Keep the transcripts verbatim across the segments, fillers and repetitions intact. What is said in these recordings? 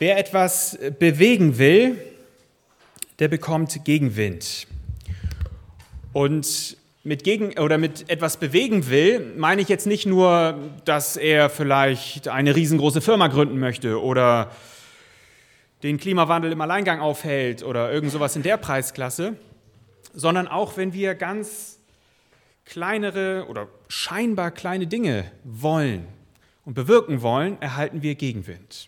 Wer etwas bewegen will, der bekommt Gegenwind. Und mit, Gegen- oder mit etwas bewegen will, meine ich jetzt nicht nur, dass er vielleicht eine riesengroße Firma gründen möchte oder den Klimawandel im Alleingang aufhält oder irgend sowas in der Preisklasse, sondern auch, wenn wir ganz kleinere oder scheinbar kleine Dinge wollen und bewirken wollen, erhalten wir Gegenwind.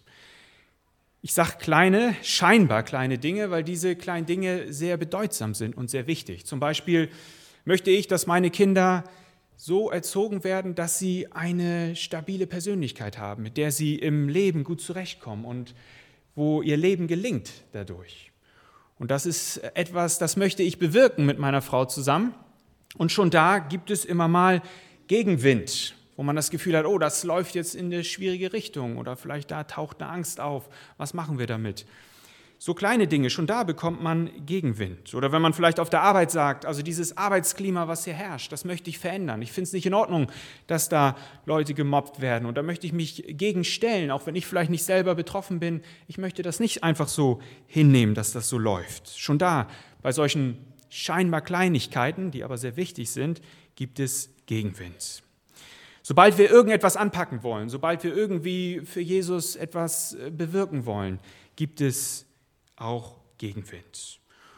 Ich sage kleine, scheinbar kleine Dinge, weil diese kleinen Dinge sehr bedeutsam sind und sehr wichtig. Zum Beispiel möchte ich, dass meine Kinder so erzogen werden, dass sie eine stabile Persönlichkeit haben, mit der sie im Leben gut zurechtkommen und wo ihr Leben gelingt dadurch. Und das ist etwas, das möchte ich bewirken mit meiner Frau zusammen. Und schon da gibt es immer mal Gegenwind, wo man das Gefühl hat, oh, das läuft jetzt in eine schwierige Richtung oder vielleicht da taucht eine Angst auf. Was machen wir damit? So kleine Dinge, schon da bekommt man Gegenwind. Oder wenn man vielleicht auf der Arbeit sagt, also dieses Arbeitsklima, was hier herrscht, das möchte ich verändern. Ich finde es nicht in Ordnung, dass da Leute gemobbt werden. Und da möchte ich mich gegen stellen, auch wenn ich vielleicht nicht selber betroffen bin. Ich möchte das nicht einfach so hinnehmen, dass das so läuft. Schon da, bei solchen scheinbar Kleinigkeiten, die aber sehr wichtig sind, gibt es Gegenwind. Sobald wir irgendetwas anpacken wollen, sobald wir irgendwie für Jesus etwas bewirken wollen, gibt es auch Gegenwind.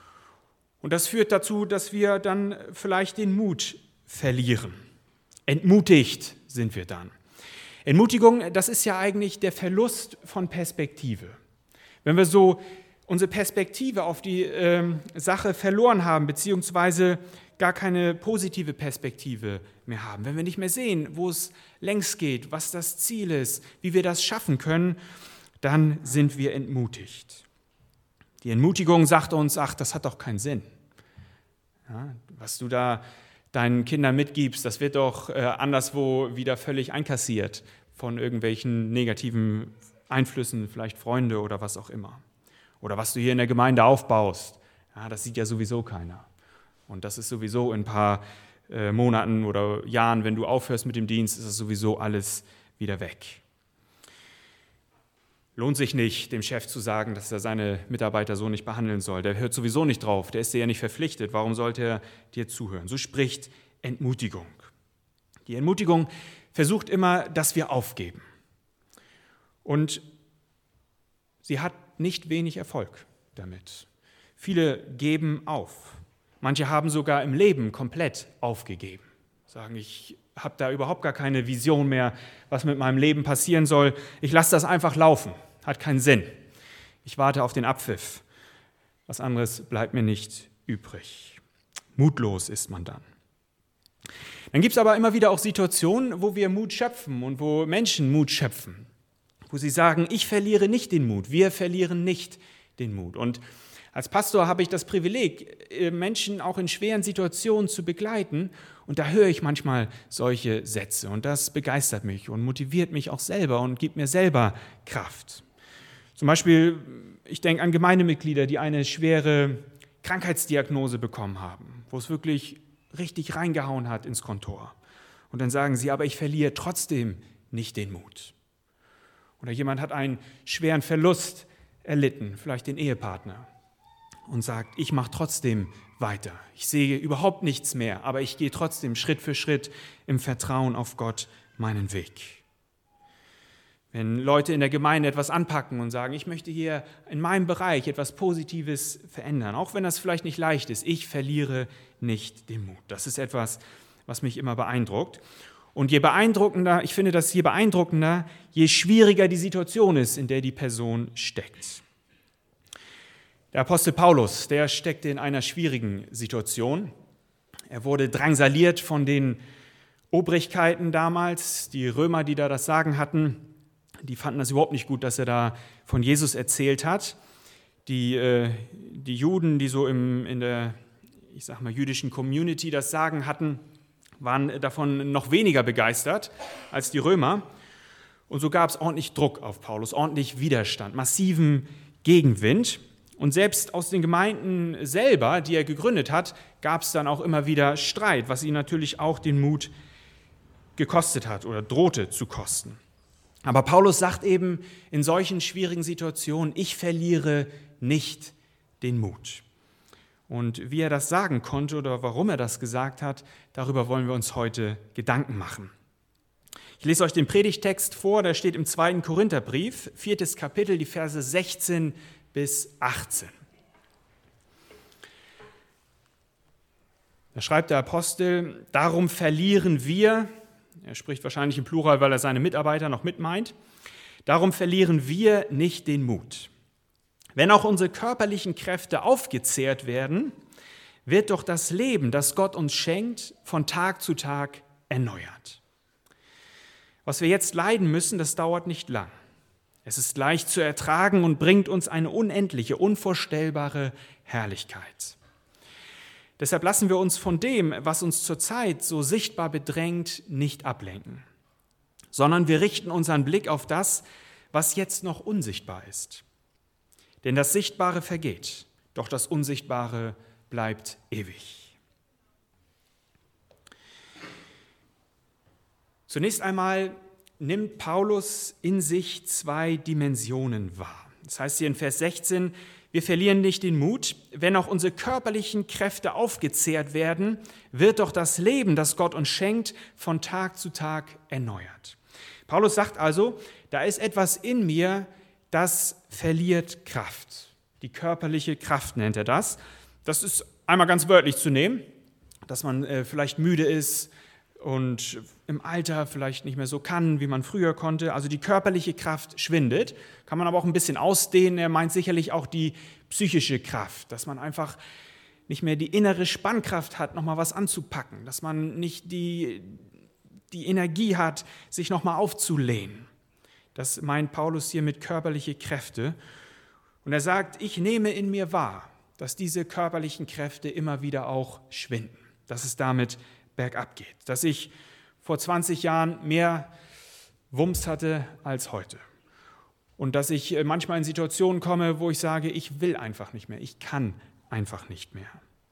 Und das führt dazu, dass wir dann vielleicht den Mut verlieren. Entmutigt sind wir dann. Entmutigung, das ist ja eigentlich der Verlust von Perspektive. Wenn wir so unsere Perspektive auf die ähm, Sache verloren haben, beziehungsweise gar keine positive Perspektive mehr haben, wenn wir nicht mehr sehen, wo es längst geht, was das Ziel ist, wie wir das schaffen können, dann sind wir entmutigt. Die Entmutigung sagt uns, ach, das hat doch keinen Sinn. Ja, was du da deinen Kindern mitgibst, das wird doch äh, anderswo wieder völlig einkassiert von irgendwelchen negativen Einflüssen, vielleicht Freunde oder was auch immer. Oder was du hier in der Gemeinde aufbaust, ja, das sieht ja sowieso keiner. Und das ist sowieso in ein paar äh, Monaten oder Jahren, wenn du aufhörst mit dem Dienst, ist das sowieso alles wieder weg. Lohnt sich nicht, dem Chef zu sagen, dass er seine Mitarbeiter so nicht behandeln soll. Der hört sowieso nicht drauf, der ist dir ja nicht verpflichtet. Warum sollte er dir zuhören? So spricht Entmutigung. Die Entmutigung versucht immer, dass wir aufgeben. Und sie hat nicht wenig Erfolg damit. Viele geben auf. Manche haben sogar im Leben komplett aufgegeben. Sagen, ich habe da überhaupt gar keine Vision mehr, was mit meinem Leben passieren soll. Ich lasse das einfach laufen. Hat keinen Sinn. Ich warte auf den Abpfiff. Was anderes bleibt mir nicht übrig. Mutlos ist man dann. Dann gibt es aber immer wieder auch Situationen, wo wir Mut schöpfen und wo Menschen Mut schöpfen. Wo sie sagen, ich verliere nicht den Mut, wir verlieren nicht den Mut. Und als Pastor habe ich das Privileg, Menschen auch in schweren Situationen zu begleiten. Und da höre ich manchmal solche Sätze. Und das begeistert mich und motiviert mich auch selber und gibt mir selber Kraft. Zum Beispiel, ich denke an Gemeindemitglieder, die eine schwere Krankheitsdiagnose bekommen haben, wo es wirklich richtig reingehauen hat ins Kontor. Und dann sagen sie, aber ich verliere trotzdem nicht den Mut. Oder jemand hat einen schweren Verlust erlitten, vielleicht den Ehepartner, und sagt, ich mache trotzdem weiter. Ich sehe überhaupt nichts mehr, aber ich gehe trotzdem Schritt für Schritt im Vertrauen auf Gott meinen Weg. Wenn Leute in der Gemeinde etwas anpacken und sagen, ich möchte hier in meinem Bereich etwas Positives verändern, auch wenn das vielleicht nicht leicht ist, ich verliere nicht den Mut. Das ist etwas, was mich immer beeindruckt. Und je beeindruckender, ich finde das je beeindruckender, je schwieriger die Situation ist, in der die Person steckt. Der Apostel Paulus, der steckte in einer schwierigen Situation. Er wurde drangsaliert von den Obrigkeiten damals, die Römer, die da das Sagen hatten. Die fanden das überhaupt nicht gut, dass er da von Jesus erzählt hat. Die, äh, die Juden, die so im, in der, ich sag mal, jüdischen Community das Sagen hatten, waren davon noch weniger begeistert als die Römer. Und so gab es ordentlich Druck auf Paulus, ordentlich Widerstand, massiven Gegenwind. Und selbst aus den Gemeinden selber, die er gegründet hat, gab es dann auch immer wieder Streit, was ihn natürlich auch den Mut gekostet hat oder drohte zu kosten. Aber Paulus sagt eben in solchen schwierigen Situationen, ich verliere nicht den Mut. Und wie er das sagen konnte oder warum er das gesagt hat, darüber wollen wir uns heute Gedanken machen. Ich lese euch den Predigtext vor, der steht im zweiten Korintherbrief, viertes Kapitel, die Verse sechzehn bis achtzehn. Da schreibt der Apostel, darum verlieren wir, er spricht wahrscheinlich im Plural, weil er seine Mitarbeiter noch mit meint, darum verlieren wir nicht den Mut. Wenn auch unsere körperlichen Kräfte aufgezehrt werden, wird doch das Leben, das Gott uns schenkt, von Tag zu Tag erneuert. Was wir jetzt leiden müssen, das dauert nicht lang. Es ist leicht zu ertragen und bringt uns eine unendliche, unvorstellbare Herrlichkeit. Deshalb lassen wir uns von dem, was uns zurzeit so sichtbar bedrängt, nicht ablenken, sondern wir richten unseren Blick auf das, was jetzt noch unsichtbar ist. Denn das Sichtbare vergeht, doch das Unsichtbare bleibt ewig. Zunächst einmal nimmt Paulus in sich zwei Dimensionen wahr. Das heißt hier in Vers sechzehn, wir verlieren nicht den Mut, wenn auch unsere körperlichen Kräfte aufgezehrt werden, wird doch das Leben, das Gott uns schenkt, von Tag zu Tag erneuert. Paulus sagt also, da ist etwas in mir, das verliert Kraft. Die körperliche Kraft nennt er das. Das ist einmal ganz wörtlich zu nehmen, dass man äh, vielleicht müde ist und im Alter vielleicht nicht mehr so kann, wie man früher konnte. Also die körperliche Kraft schwindet. Kann man aber auch ein bisschen ausdehnen. Er meint sicherlich auch die psychische Kraft, dass man einfach nicht mehr die innere Spannkraft hat, nochmal was anzupacken, dass man nicht die, die Energie hat, sich nochmal aufzulehnen. Das meint Paulus hier mit körperliche Kräfte. Und er sagt, ich nehme in mir wahr, dass diese körperlichen Kräfte immer wieder auch schwinden, dass es damit bergab geht, dass ich vor zwanzig Jahren mehr Wumms hatte als heute und dass ich manchmal in Situationen komme, wo ich sage, ich will einfach nicht mehr, ich kann einfach nicht mehr.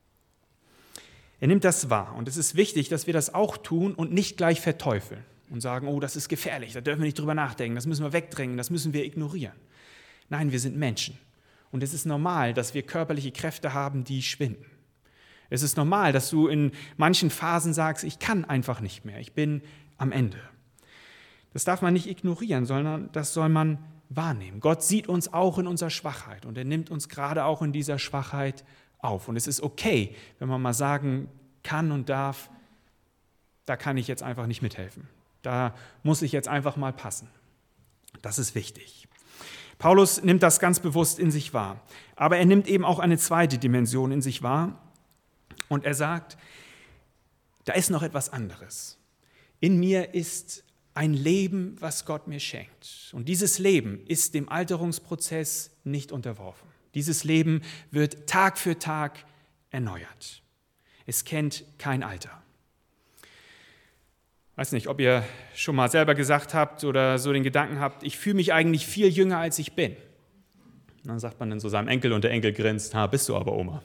Er nimmt das wahr und es ist wichtig, dass wir das auch tun und nicht gleich verteufeln und sagen, oh, das ist gefährlich, da dürfen wir nicht drüber nachdenken, das müssen wir wegdrängen, das müssen wir ignorieren. Nein, wir sind Menschen und es ist normal, dass wir körperliche Kräfte haben, die schwinden. Es ist normal, dass du in manchen Phasen sagst, ich kann einfach nicht mehr, ich bin am Ende. Das darf man nicht ignorieren, sondern das soll man wahrnehmen. Gott sieht uns auch in unserer Schwachheit und er nimmt uns gerade auch in dieser Schwachheit auf. Und es ist okay, wenn man mal sagen kann und darf, da kann ich jetzt einfach nicht mithelfen. Da muss ich jetzt einfach mal passen. Das ist wichtig. Paulus nimmt das ganz bewusst in sich wahr. Aber er nimmt eben auch eine zweite Dimension in sich wahr. Und er sagt, da ist noch etwas anderes. In mir ist ein Leben, was Gott mir schenkt. Und dieses Leben ist dem Alterungsprozess nicht unterworfen. Dieses Leben wird Tag für Tag erneuert. Es kennt kein Alter. Ich weiß nicht, ob ihr schon mal selber gesagt habt oder so den Gedanken habt, ich fühle mich eigentlich viel jünger, als ich bin. Und dann sagt man dann so seinem Enkel und der Enkel grinst, ha, bist du aber, Oma.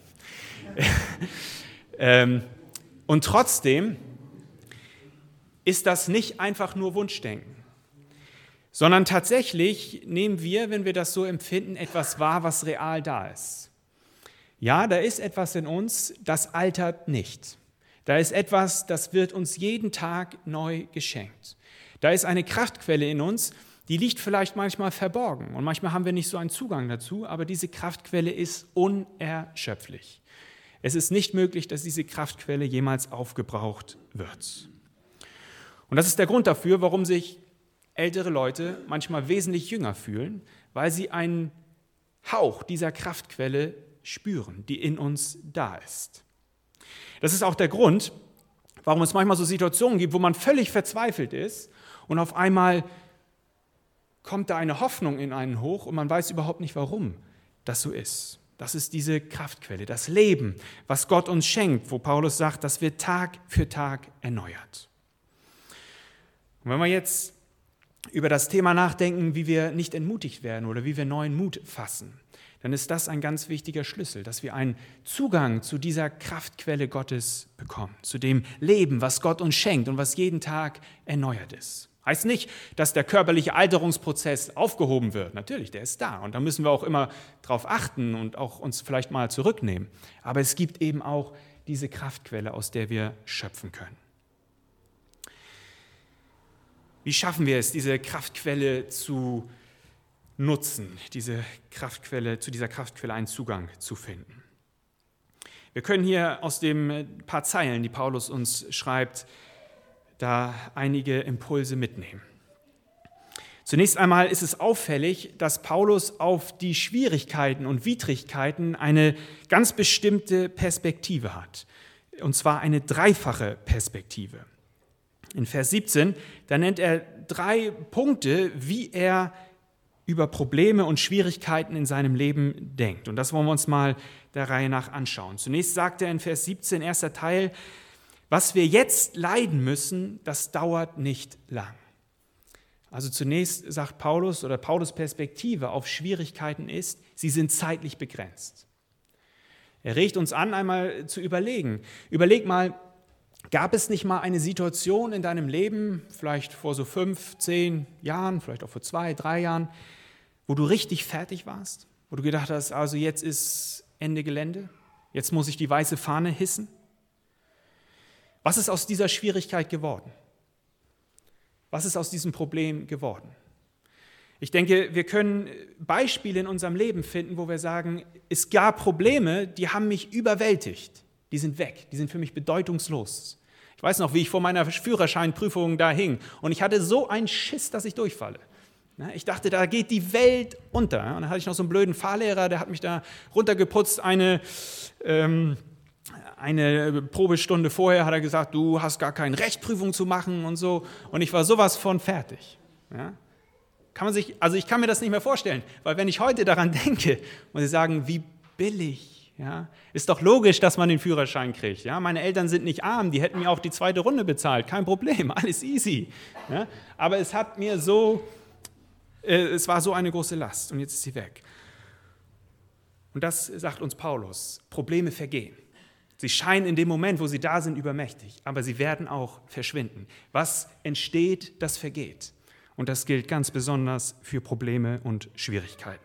ähm, und trotzdem ist das nicht einfach nur Wunschdenken, sondern tatsächlich nehmen wir, wenn wir das so empfinden, etwas wahr, was real da ist. Ja, da ist etwas in uns, das altert nicht. Da ist etwas, das wird uns jeden Tag neu geschenkt. Da ist eine Kraftquelle in uns, die liegt vielleicht manchmal verborgen und manchmal haben wir nicht so einen Zugang dazu, aber diese Kraftquelle ist unerschöpflich. Es ist nicht möglich, dass diese Kraftquelle jemals aufgebraucht wird. Und das ist der Grund dafür, warum sich ältere Leute manchmal wesentlich jünger fühlen, weil sie einen Hauch dieser Kraftquelle spüren, die in uns da ist. Das ist auch der Grund, warum es manchmal so Situationen gibt, wo man völlig verzweifelt ist und auf einmal kommt da eine Hoffnung in einen hoch und man weiß überhaupt nicht, warum das so ist. Das ist diese Kraftquelle, das Leben, was Gott uns schenkt, wo Paulus sagt, das wird Tag für Tag erneuert. Und wenn wir jetzt über das Thema nachdenken, wie wir nicht entmutigt werden oder wie wir neuen Mut fassen, dann ist das ein ganz wichtiger Schlüssel, dass wir einen Zugang zu dieser Kraftquelle Gottes bekommen, zu dem Leben, was Gott uns schenkt und was jeden Tag erneuert ist. Heißt nicht, dass der körperliche Alterungsprozess aufgehoben wird. Natürlich, der ist da und da müssen wir auch immer drauf achten und auch uns vielleicht mal zurücknehmen. Aber es gibt eben auch diese Kraftquelle, aus der wir schöpfen können. Wie schaffen wir es, diese Kraftquelle zu nutzen, diese Kraftquelle, zu dieser Kraftquelle einen Zugang zu finden? Wir können hier aus den paar Zeilen, die Paulus uns schreibt, da einige Impulse mitnehmen. Zunächst einmal ist es auffällig, dass Paulus auf die Schwierigkeiten und Widrigkeiten eine ganz bestimmte Perspektive hat, und zwar eine dreifache Perspektive. In Vers siebzehn, da nennt er drei Punkte, wie er über Probleme und Schwierigkeiten in seinem Leben denkt. Und das wollen wir uns mal der Reihe nach anschauen. Zunächst sagt er in Vers siebzehn, erster Teil, was wir jetzt leiden müssen, das dauert nicht lang. Also zunächst sagt Paulus oder Paulus' Perspektive auf Schwierigkeiten ist, sie sind zeitlich begrenzt. Er regt uns an, einmal zu überlegen. Überleg mal, gab es nicht mal eine Situation in deinem Leben, vielleicht vor so fünf, zehn Jahren, vielleicht auch vor zwei, drei Jahren, wo du richtig fertig warst? Wo du gedacht hast, also jetzt ist Ende Gelände, jetzt muss ich die weiße Fahne hissen? Was ist aus dieser Schwierigkeit geworden? Was ist aus diesem Problem geworden? Ich denke, wir können Beispiele in unserem Leben finden, wo wir sagen, es gab Probleme, die haben mich überwältigt. Die sind weg, die sind für mich bedeutungslos. Ich weiß noch, wie ich vor meiner Führerscheinprüfung da hing und ich hatte so einen Schiss, dass ich durchfalle. Ich dachte, da geht die Welt unter. Und dann hatte ich noch so einen blöden Fahrlehrer, der hat mich da runtergeputzt. Eine, ähm, eine Probestunde vorher hat er gesagt, du hast gar keine Rechtsprüfung zu machen und so. Und ich war sowas von fertig. Ja? Kann man sich, also ich kann mir das nicht mehr vorstellen, weil wenn ich heute daran denke, muss ich sagen, wie billig. Ja? Ist doch logisch, dass man den Führerschein kriegt. Ja? Meine Eltern sind nicht arm, die hätten mir auch die zweite Runde bezahlt. Kein Problem, alles easy. Ja? Aber es hat mir so... Es war so eine große Last und jetzt ist sie weg. Und das sagt uns Paulus, Probleme vergehen. Sie scheinen in dem Moment, wo sie da sind, übermächtig, aber sie werden auch verschwinden. Was entsteht, das vergeht. Und das gilt ganz besonders für Probleme und Schwierigkeiten.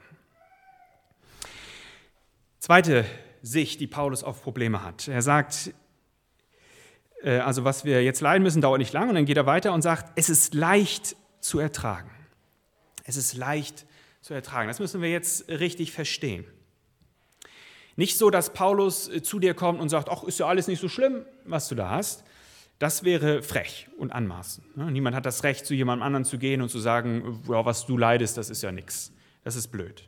Zweite Sicht, die Paulus auf Probleme hat. Er sagt, also was wir jetzt leiden müssen, dauert nicht lang. Und dann geht er weiter und sagt, es ist leicht zu ertragen. Es ist leicht zu ertragen. Das müssen wir jetzt richtig verstehen. Nicht so, dass Paulus zu dir kommt und sagt, ach, ist ja alles nicht so schlimm, was du da hast. Das wäre frech und anmaßend. Niemand hat das Recht, zu jemandem anderen zu gehen und zu sagen, ja, was du leidest, das ist ja nichts. Das ist blöd.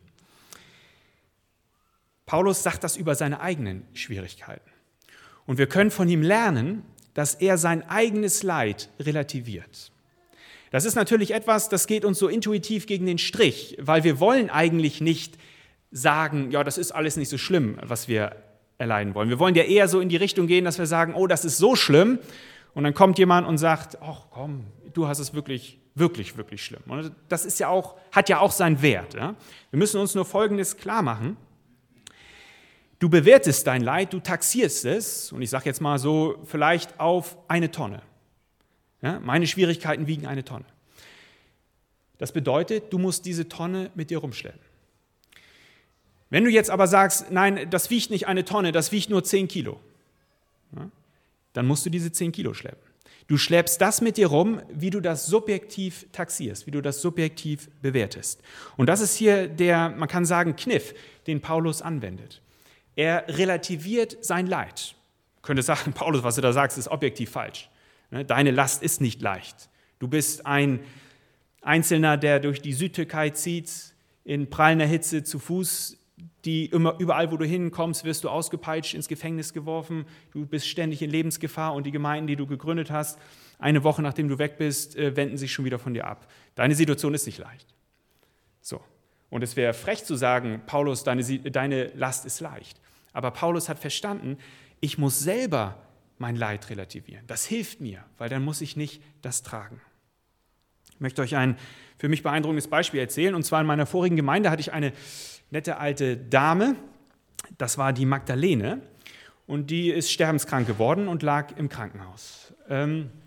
Paulus sagt das über seine eigenen Schwierigkeiten. Und wir können von ihm lernen, dass er sein eigenes Leid relativiert. Das ist natürlich etwas, das geht uns so intuitiv gegen den Strich, weil wir wollen eigentlich nicht sagen, ja, das ist alles nicht so schlimm, was wir erleiden wollen. Wir wollen ja eher so in die Richtung gehen, dass wir sagen, oh, das ist so schlimm. Und dann kommt jemand und sagt, ach komm, du hast es wirklich, wirklich, wirklich schlimm. Und das ist ja auch, hat ja auch seinen Wert. Ja? Wir müssen uns nur Folgendes klar machen. Du bewertest dein Leid, du taxierst es, und ich sage jetzt mal so, vielleicht auf eine Tonne. Ja, meine Schwierigkeiten wiegen eine Tonne. Das bedeutet, du musst diese Tonne mit dir rumschleppen. Wenn du jetzt aber sagst, nein, das wiegt nicht eine Tonne, das wiegt nur zehn Kilo, ja, dann musst du diese zehn Kilo schleppen. Du schleppst das mit dir rum, wie du das subjektiv taxierst, wie du das subjektiv bewertest. Und das ist hier der, man kann sagen, Kniff, den Paulus anwendet. Er relativiert sein Leid. Man könnte sagen, Paulus, was du da sagst, ist objektiv falsch. Deine Last ist nicht leicht. Du bist ein Einzelner, der durch die Südtürkei zieht, in prallender Hitze zu Fuß. Die immer, überall, wo du hinkommst, wirst du ausgepeitscht, ins Gefängnis geworfen. Du bist ständig in Lebensgefahr und die Gemeinden, die du gegründet hast, eine Woche nachdem du weg bist, wenden sich schon wieder von dir ab. Deine Situation ist nicht leicht. So. Und es wäre frech zu sagen, Paulus, deine, deine Last ist leicht. Aber Paulus hat verstanden, ich muss selber mein Leid relativieren. Das hilft mir, weil dann muss ich nicht das tragen. Ich möchte euch ein für mich beeindruckendes Beispiel erzählen. Und zwar in meiner vorigen Gemeinde hatte ich eine nette alte Dame, das war die Magdalene. Und die ist sterbenskrank geworden und lag im Krankenhaus.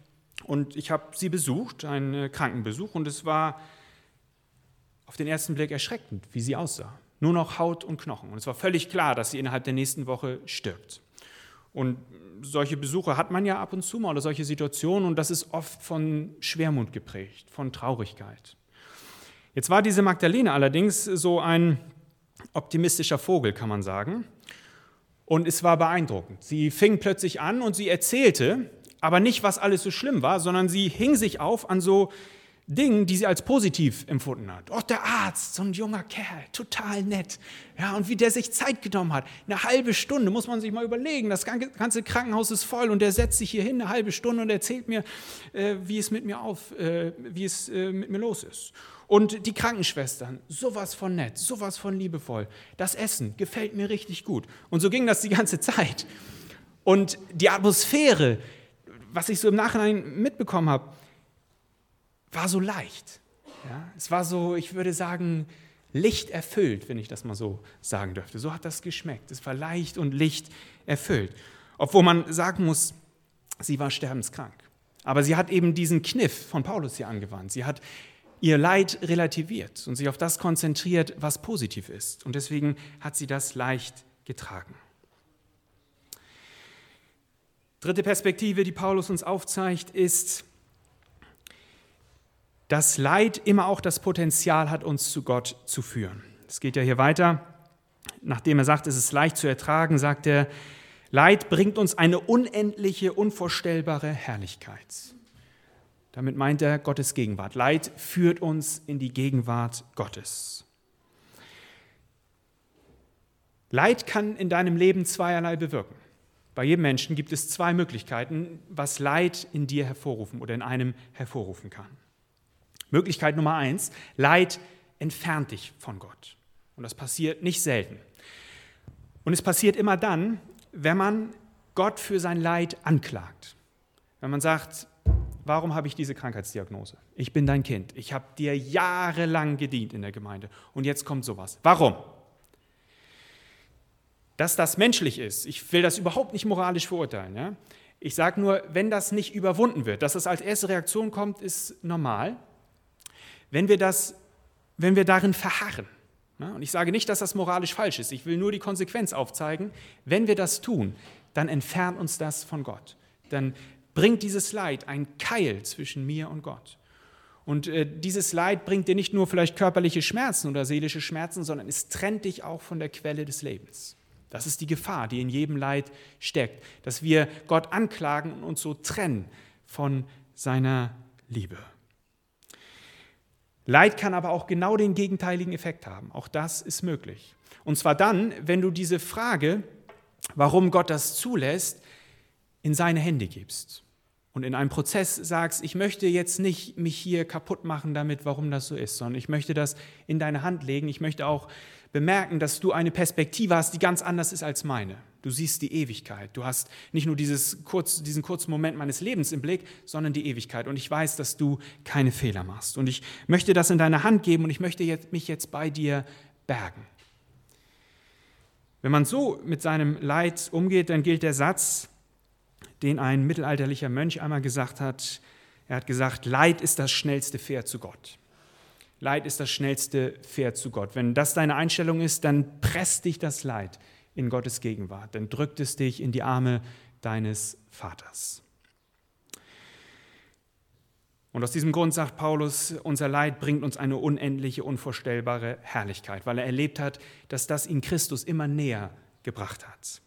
und ich habe sie besucht, einen Krankenbesuch, und es war auf den ersten Blick erschreckend, wie sie aussah. Nur noch Haut und Knochen. Und es war völlig klar, dass sie innerhalb der nächsten Woche stirbt. Und solche Besuche hat man ja ab und zu mal, oder solche Situationen, und das ist oft von Schwermut geprägt, von Traurigkeit. Jetzt war diese Magdalene allerdings so ein optimistischer Vogel, kann man sagen. Und es war beeindruckend. Sie fing plötzlich an und sie erzählte, aber nicht, was alles so schlimm war, sondern sie hing sich auf an so Dingen, die sie als positiv empfunden hat. Oh, der Arzt, so ein junger Kerl, total nett. Ja, und wie der sich Zeit genommen hat. Eine halbe Stunde, muss man sich mal überlegen. Das ganze Krankenhaus ist voll und der setzt sich hier hin eine halbe Stunde und erzählt mir, äh, wie es mit mir auf, äh, wie es äh, mit mir los ist. Und die Krankenschwestern, sowas von nett, sowas von liebevoll. Das Essen gefällt mir richtig gut. Und so ging das die ganze Zeit. Und die Atmosphäre, was ich so im Nachhinein mitbekommen habe, war so leicht. Ja, es war so, ich würde sagen, lichterfüllt, wenn ich das mal so sagen dürfte. So hat das geschmeckt. Es war leicht und lichterfüllt. Obwohl man sagen muss, sie war sterbenskrank. Aber sie hat eben diesen Kniff von Paulus hier angewandt. Sie hat ihr Leid relativiert und sich auf das konzentriert, was positiv ist. Und deswegen hat sie das leicht getragen. Dritte Perspektive, die Paulus uns aufzeigt, ist, dass Leid immer auch das Potenzial hat, uns zu Gott zu führen. Es geht ja hier weiter. Nachdem er sagt, es ist leicht zu ertragen, sagt er, Leid bringt uns eine unendliche, unvorstellbare Herrlichkeit. Damit meint er Gottes Gegenwart. Leid führt uns in die Gegenwart Gottes. Leid kann in deinem Leben zweierlei bewirken. Bei jedem Menschen gibt es zwei Möglichkeiten, was Leid in dir hervorrufen oder in einem hervorrufen kann. Möglichkeit Nummer eins, Leid entfernt dich von Gott. Und das passiert nicht selten. Und es passiert immer dann, wenn man Gott für sein Leid anklagt. Wenn man sagt, warum habe ich diese Krankheitsdiagnose? Ich bin dein Kind. Ich habe dir jahrelang gedient in der Gemeinde. Und jetzt kommt sowas. Warum? Dass das menschlich ist, ich will das überhaupt nicht moralisch verurteilen. Ja? Ich sage nur, wenn das nicht überwunden wird, dass das als erste Reaktion kommt, ist normal. Wenn wir, das, wenn wir darin verharren, ne? Und ich sage nicht, dass das moralisch falsch ist, ich will nur die Konsequenz aufzeigen, wenn wir das tun, dann entfernt uns das von Gott. Dann bringt dieses Leid ein Keil zwischen mir und Gott. Und äh, dieses Leid bringt dir nicht nur vielleicht körperliche Schmerzen oder seelische Schmerzen, sondern es trennt dich auch von der Quelle des Lebens. Das ist die Gefahr, die in jedem Leid steckt, dass wir Gott anklagen und uns so trennen von seiner Liebe. Leid kann aber auch genau den gegenteiligen Effekt haben. Auch das ist möglich. Und zwar dann, wenn du diese Frage, warum Gott das zulässt, in seine Hände gibst. Und in einem Prozess sagst, ich möchte jetzt nicht mich hier kaputt machen damit, warum das so ist, sondern ich möchte das in deine Hand legen. Ich möchte auch bemerken, dass du eine Perspektive hast, die ganz anders ist als meine. Du siehst die Ewigkeit. Du hast nicht nur dieses kurz, diesen kurzen Moment meines Lebens im Blick, sondern die Ewigkeit. Und ich weiß, dass du keine Fehler machst. Und ich möchte das in deine Hand geben und ich möchte jetzt, mich jetzt bei dir bergen. Wenn man so mit seinem Leid umgeht, dann gilt der Satz, den ein mittelalterlicher Mönch einmal gesagt hat. Er hat gesagt, Leid ist das schnellste Pferd zu Gott. Leid ist das schnellste Pferd zu Gott. Wenn das deine Einstellung ist, dann presst dich das Leid in Gottes Gegenwart. Dann drückt es dich in die Arme deines Vaters. Und aus diesem Grund sagt Paulus, unser Leid bringt uns eine unendliche, unvorstellbare Herrlichkeit, weil er erlebt hat, dass das ihn Christus immer näher gebracht hat.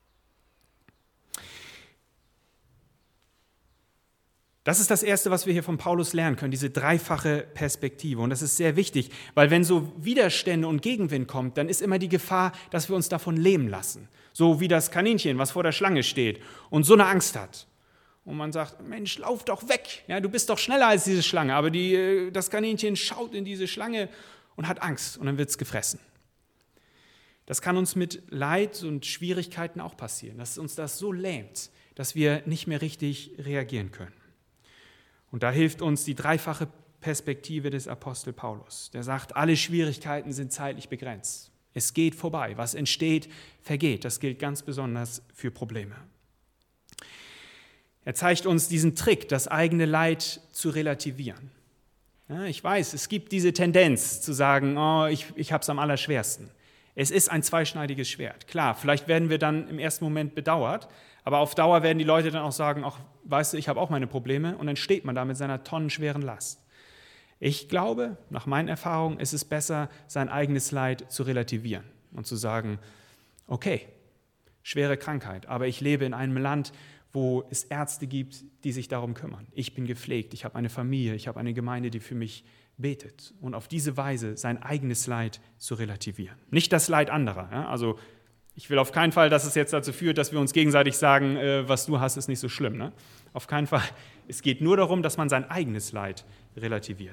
Das ist das Erste, was wir hier von Paulus lernen können, diese dreifache Perspektive. Und das ist sehr wichtig, weil wenn so Widerstände und Gegenwind kommt, dann ist immer die Gefahr, dass wir uns davon lähmen lassen. So wie das Kaninchen, was vor der Schlange steht und so eine Angst hat. Und man sagt, Mensch, lauf doch weg, ja, du bist doch schneller als diese Schlange. Aber die, das Kaninchen schaut in diese Schlange und hat Angst und dann wird es gefressen. Das kann uns mit Leid und Schwierigkeiten auch passieren, dass uns das so lähmt, dass wir nicht mehr richtig reagieren können. Und da hilft uns die dreifache Perspektive des Apostel Paulus. Der sagt, alle Schwierigkeiten sind zeitlich begrenzt. Es geht vorbei. Was entsteht, vergeht. Das gilt ganz besonders für Probleme. Er zeigt uns diesen Trick, das eigene Leid zu relativieren. Ja, ich weiß, es gibt diese Tendenz zu sagen, oh, ich, ich habe es am allerschwersten. Es ist ein zweischneidiges Schwert. Klar, vielleicht werden wir dann im ersten Moment bedauert, aber auf Dauer werden die Leute dann auch sagen, ach, weißt du, ich habe auch meine Probleme, und dann steht man da mit seiner tonnenschweren Last. Ich glaube, nach meinen Erfahrungen, ist es besser, sein eigenes Leid zu relativieren und zu sagen, okay, schwere Krankheit, aber ich lebe in einem Land, wo es Ärzte gibt, die sich darum kümmern. Ich bin gepflegt, ich habe eine Familie, ich habe eine Gemeinde, die für mich betet. Und auf diese Weise sein eigenes Leid zu relativieren. Nicht das Leid anderer. Ja? Also ich will auf keinen Fall, dass es jetzt dazu führt, dass wir uns gegenseitig sagen, äh, was du hast, ist nicht so schlimm. Ne? Auf keinen Fall. Es geht nur darum, dass man sein eigenes Leid relativiert.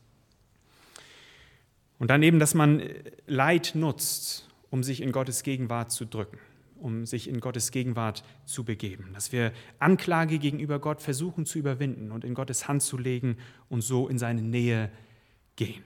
Und dann eben, dass man Leid nutzt, um sich in Gottes Gegenwart zu drücken, um sich in Gottes Gegenwart zu begeben. Dass wir Anklage gegenüber Gott versuchen zu überwinden und in Gottes Hand zu legen und so in seine Nähe gehen.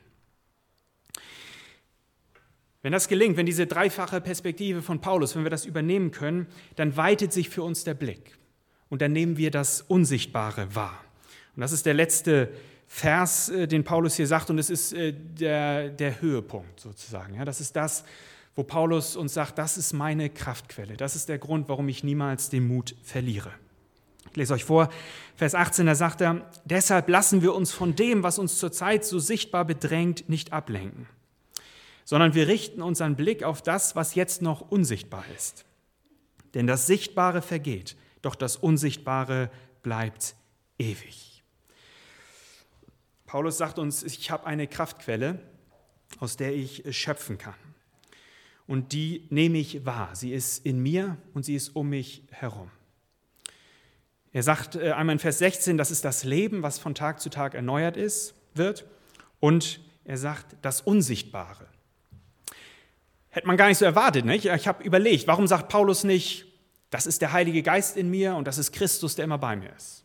Wenn das gelingt, wenn diese dreifache Perspektive von Paulus, wenn wir das übernehmen können, dann weitet sich für uns der Blick und dann nehmen wir das Unsichtbare wahr. Und das ist der letzte Vers, den Paulus hier sagt, und es ist der, der Höhepunkt sozusagen. Ja, das ist das, wo Paulus uns sagt, das ist meine Kraftquelle. Das ist der Grund, warum ich niemals den Mut verliere. Ich lese euch vor, Vers achtzehn, da sagt er, deshalb lassen wir uns von dem, was uns zurzeit so sichtbar bedrängt, nicht ablenken, sondern wir richten unseren Blick auf das, was jetzt noch unsichtbar ist. Denn das Sichtbare vergeht, doch das Unsichtbare bleibt ewig. Paulus sagt uns, ich habe eine Kraftquelle, aus der ich schöpfen kann. Und die nehme ich wahr. Sie ist in mir und sie ist um mich herum. Er sagt einmal in Vers sechzehn, das ist das Leben, was von Tag zu Tag erneuert ist, wird. Und er sagt, das Unsichtbare. Hätte man gar nicht so erwartet, nicht? Ich habe überlegt, warum sagt Paulus nicht, das ist der Heilige Geist in mir und das ist Christus, der immer bei mir ist.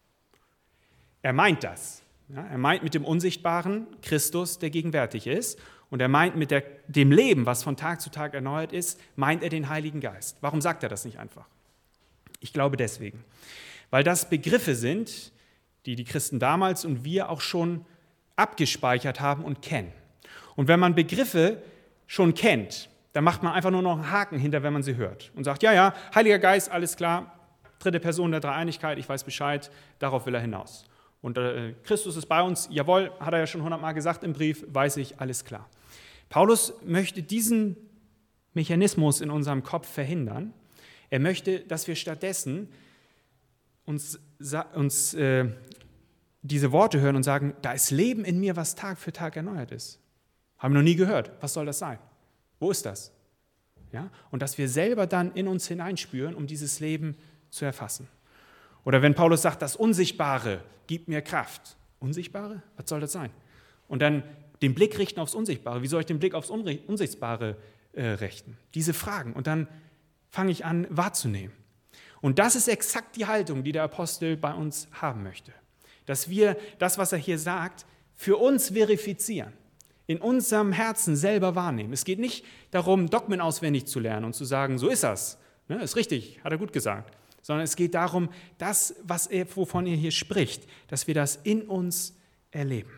Er meint das. Ja, er meint mit dem Unsichtbaren Christus, der gegenwärtig ist. Und er meint mit der, dem Leben, was von Tag zu Tag erneuert ist, meint er den Heiligen Geist. Warum sagt er das nicht einfach? Ich glaube deswegen. Weil das Begriffe sind, die die Christen damals und wir auch schon abgespeichert haben und kennen. Und wenn man Begriffe schon kennt, dann macht man einfach nur noch einen Haken hinter, wenn man sie hört. Und sagt, ja, ja, Heiliger Geist, alles klar, dritte Person der Dreieinigkeit, ich weiß Bescheid, darauf will er hinaus. Und äh, Christus ist bei uns, jawohl, hat er ja schon hundertmal gesagt im Brief, weiß ich, alles klar. Paulus möchte diesen Mechanismus in unserem Kopf verhindern. Er möchte, dass wir stattdessen uns, uns äh, diese Worte hören und sagen, da ist Leben in mir, was Tag für Tag erneuert ist. Haben wir noch nie gehört. Was soll das sein? Wo ist das? Ja? Und dass wir selber dann in uns hineinspüren, um dieses Leben zu erfassen. Oder wenn Paulus sagt, das Unsichtbare gibt mir Kraft. Unsichtbare? Was soll das sein? Und dann den Blick richten aufs Unsichtbare. Wie soll ich den Blick aufs Unsichtbare äh, richten? Diese Fragen. Und dann fange ich an, wahrzunehmen. Und das ist exakt die Haltung, die der Apostel bei uns haben möchte. Dass wir das, was er hier sagt, für uns verifizieren. In unserem Herzen selber wahrnehmen. Es geht nicht darum, Dogmen auswendig zu lernen und zu sagen, so ist das. Ne, ist richtig, hat er gut gesagt. Sondern es geht darum, das, was er, wovon er hier spricht, dass wir das in uns erleben.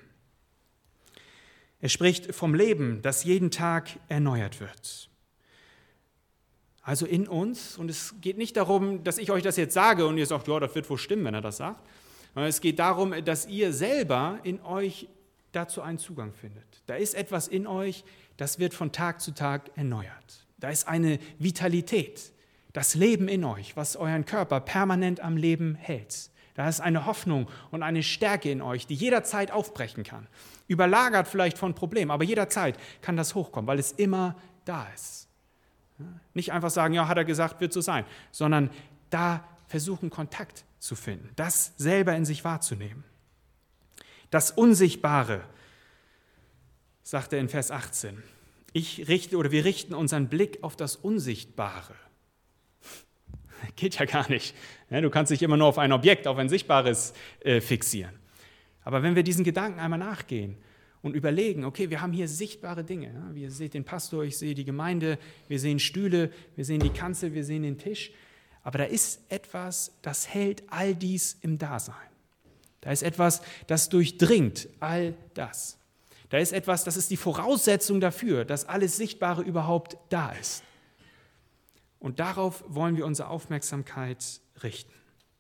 Er spricht vom Leben, das jeden Tag erneuert wird. Also in uns, und es geht nicht darum, dass ich euch das jetzt sage und ihr sagt, ja, das wird wohl stimmen, wenn er das sagt, sondern es geht darum, dass ihr selber in euch dazu einen Zugang findet. Da ist etwas in euch, das wird von Tag zu Tag erneuert. Da ist eine Vitalität, das Leben in euch, was euren Körper permanent am Leben hält. Da ist eine Hoffnung und eine Stärke in euch, die jederzeit aufbrechen kann. Überlagert vielleicht von Problemen, aber jederzeit kann das hochkommen, weil es immer da ist. Nicht einfach sagen, ja, hat er gesagt, wird so sein, sondern da versuchen, Kontakt zu finden, das selber in sich wahrzunehmen. Das Unsichtbare, sagt er in Vers achtzehn. Ich richte oder wir richten unseren Blick auf das Unsichtbare. Geht ja gar nicht. Du kannst dich immer nur auf ein Objekt, auf ein Sichtbares äh, fixieren. Aber wenn wir diesen Gedanken einmal nachgehen und überlegen, okay, wir haben hier sichtbare Dinge. Ja? Ihr seht den Pastor, ich sehe die Gemeinde, wir sehen Stühle, wir sehen die Kanzel, wir sehen den Tisch. Aber da ist etwas, das hält all dies im Dasein. Da ist etwas, das durchdringt all das. Da ist etwas, das ist die Voraussetzung dafür, dass alles Sichtbare überhaupt da ist. Und darauf wollen wir unsere Aufmerksamkeit richten.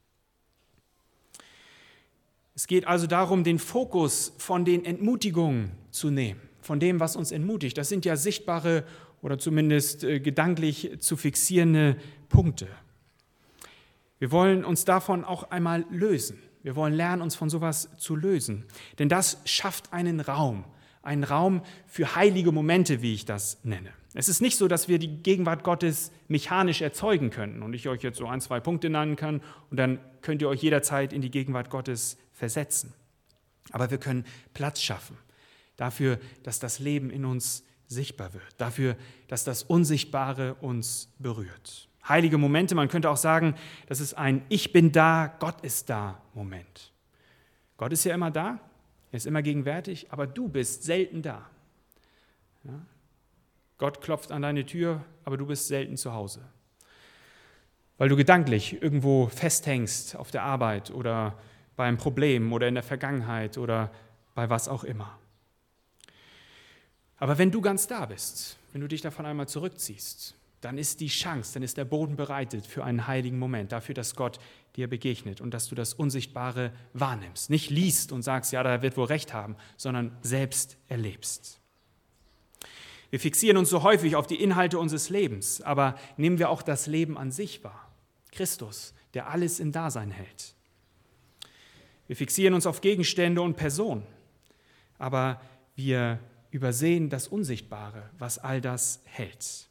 Es geht also darum, den Fokus von den Entmutigungen zu nehmen, von dem, was uns entmutigt. Das sind ja sichtbare oder zumindest äh, gedanklich zu fixierende Punkte. Wir wollen uns davon auch einmal lösen. Wir wollen lernen, uns von sowas zu lösen. Denn das schafft einen Raum, einen Raum für heilige Momente, wie ich das nenne. Es ist nicht so, dass wir die Gegenwart Gottes mechanisch erzeugen können und ich euch jetzt so ein, zwei Punkte nennen kann und dann könnt ihr euch jederzeit in die Gegenwart Gottes versetzen. Aber wir können Platz schaffen dafür, dass das Leben in uns sichtbar wird, dafür, dass das Unsichtbare uns berührt. Heilige Momente, man könnte auch sagen, das ist ein Ich bin da, Gott ist da Moment. Gott ist ja immer da, er ist immer gegenwärtig, aber du bist selten da. Ja? Gott klopft an deine Tür, aber du bist selten zu Hause. Weil du gedanklich irgendwo festhängst auf der Arbeit oder beim Problem oder in der Vergangenheit oder bei was auch immer. Aber wenn du ganz da bist, wenn du dich davon einmal zurückziehst, dann ist die Chance, dann ist der Boden bereitet für einen heiligen Moment, dafür, dass Gott dir begegnet und dass du das Unsichtbare wahrnimmst. Nicht liest und sagst, ja, da wird wohl recht haben, sondern selbst erlebst. Wir fixieren uns so häufig auf die Inhalte unseres Lebens, aber nehmen wir auch das Leben an sich wahr. Christus, der alles im Dasein hält. Wir fixieren uns auf Gegenstände und Personen, aber wir übersehen das Unsichtbare, was all das hält.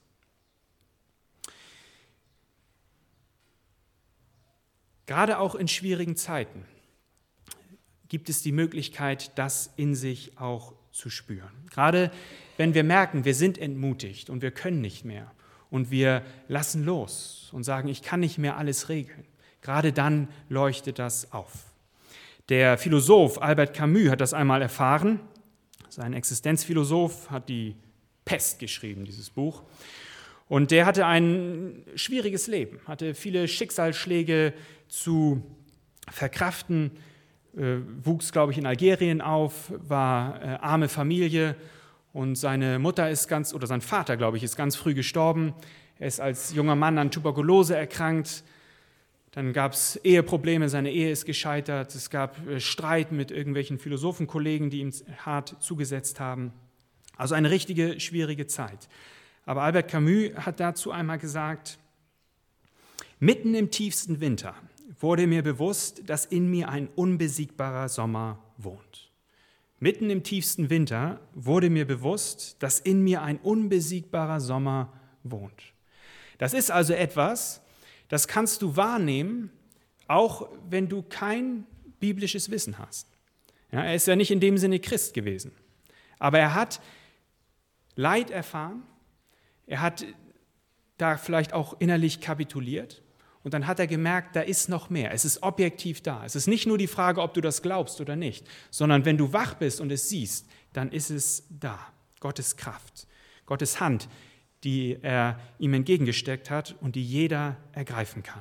Gerade auch in schwierigen Zeiten gibt es die Möglichkeit, das in sich auch zu spüren. Gerade wenn wir merken, wir sind entmutigt und wir können nicht mehr und wir lassen los und sagen, ich kann nicht mehr alles regeln. Gerade dann leuchtet das auf. Der Philosoph Albert Camus hat das einmal erfahren. Sein Existenzphilosoph hat die Pest geschrieben, dieses Buch. Und der hatte ein schwieriges Leben, hatte viele Schicksalsschläge zu verkraften, äh, wuchs, glaube ich, in Algerien auf, war äh, arme Familie und seine Mutter ist ganz, oder sein Vater, glaube ich, ist ganz früh gestorben. Er ist als junger Mann an Tuberkulose erkrankt. Dann gab es Eheprobleme, seine Ehe ist gescheitert. Es gab äh, Streit mit irgendwelchen Philosophenkollegen, die ihm hart zugesetzt haben. Also eine richtige, schwierige Zeit. Aber Albert Camus hat dazu einmal gesagt, mitten im tiefsten Winter wurde mir bewusst, dass in mir ein unbesiegbarer Sommer wohnt. Mitten im tiefsten Winter wurde mir bewusst, dass in mir ein unbesiegbarer Sommer wohnt. Das ist also etwas, das kannst du wahrnehmen, auch wenn du kein biblisches Wissen hast. Ja, er ist ja nicht in dem Sinne Christ gewesen, aber er hat Leid erfahren, er hat da vielleicht auch innerlich kapituliert und dann hat er gemerkt, da ist noch mehr. Es ist objektiv da. Es ist nicht nur die Frage, ob du das glaubst oder nicht, sondern wenn du wach bist und es siehst, dann ist es da. Gottes Kraft, Gottes Hand, die er ihm entgegengesteckt hat und die jeder ergreifen kann.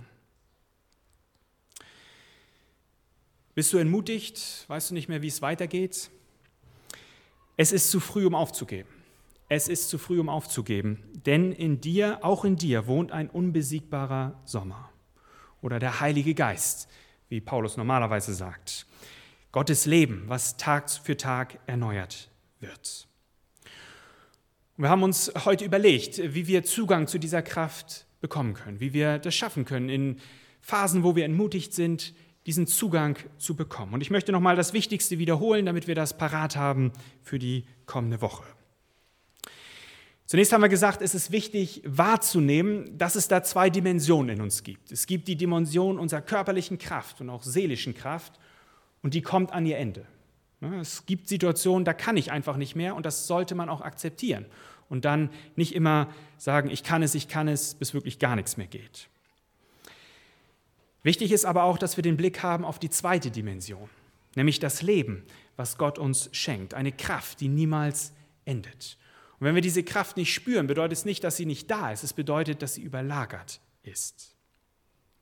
Bist du entmutigt? Weißt du nicht mehr, wie es weitergeht? Es ist zu früh, um aufzugeben. Es ist zu früh, um aufzugeben, denn in dir, auch in dir, wohnt ein unbesiegbarer Sommer oder der Heilige Geist, wie Paulus normalerweise sagt. Gottes Leben, was Tag für Tag erneuert wird. Und wir haben uns heute überlegt, wie wir Zugang zu dieser Kraft bekommen können, wie wir das schaffen können, in Phasen, wo wir entmutigt sind, diesen Zugang zu bekommen. Und ich möchte nochmal das Wichtigste wiederholen, damit wir das parat haben für die kommende Woche. Zunächst haben wir gesagt, es ist wichtig wahrzunehmen, dass es da zwei Dimensionen in uns gibt. Es gibt die Dimension unserer körperlichen Kraft und auch seelischen Kraft und die kommt an ihr Ende. Es gibt Situationen, da kann ich einfach nicht mehr und das sollte man auch akzeptieren und dann nicht immer sagen, ich kann es, ich kann es, bis wirklich gar nichts mehr geht. Wichtig ist aber auch, dass wir den Blick haben auf die zweite Dimension, nämlich das Leben, was Gott uns schenkt, eine Kraft, die niemals endet. Und wenn wir diese Kraft nicht spüren, bedeutet es nicht, dass sie nicht da ist, es bedeutet, dass sie überlagert ist.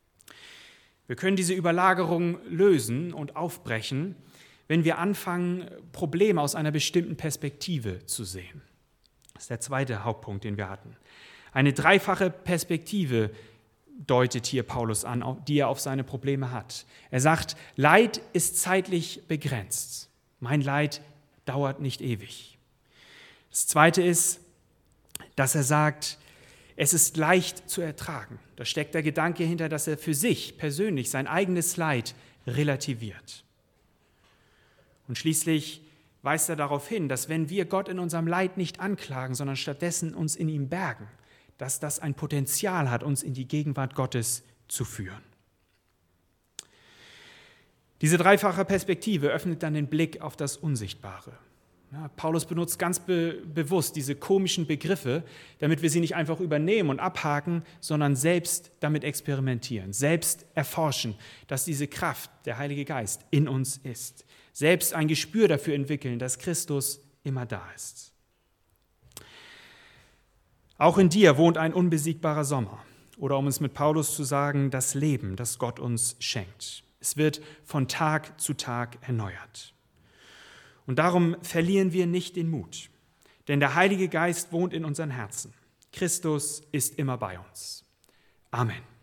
Wir können diese Überlagerung lösen und aufbrechen, wenn wir anfangen, Probleme aus einer bestimmten Perspektive zu sehen. Das ist der zweite Hauptpunkt, den wir hatten. Eine dreifache Perspektive deutet hier Paulus an, die er auf seine Probleme hat. Er sagt, Leid ist zeitlich begrenzt. Mein Leid dauert nicht ewig. Das zweite ist, dass er sagt, es ist leicht zu ertragen. Da steckt der Gedanke hinter, dass er für sich persönlich sein eigenes Leid relativiert. Und schließlich weist er darauf hin, dass wenn wir Gott in unserem Leid nicht anklagen, sondern stattdessen uns in ihm bergen, dass das ein Potenzial hat, uns in die Gegenwart Gottes zu führen. Diese dreifache Perspektive öffnet dann den Blick auf das Unsichtbare. Ja, Paulus benutzt ganz be- bewusst diese komischen Begriffe, damit wir sie nicht einfach übernehmen und abhaken, sondern selbst damit experimentieren, selbst erforschen, dass diese Kraft, der Heilige Geist, in uns ist. Selbst ein Gespür dafür entwickeln, dass Christus immer da ist. Auch in dir wohnt ein unbesiegbarer Sommer. Oder um es mit Paulus zu sagen, das Leben, das Gott uns schenkt. Es wird von Tag zu Tag erneuert. Und darum verlieren wir nicht den Mut. Denn der Heilige Geist wohnt in unseren Herzen. Christus ist immer bei uns. Amen.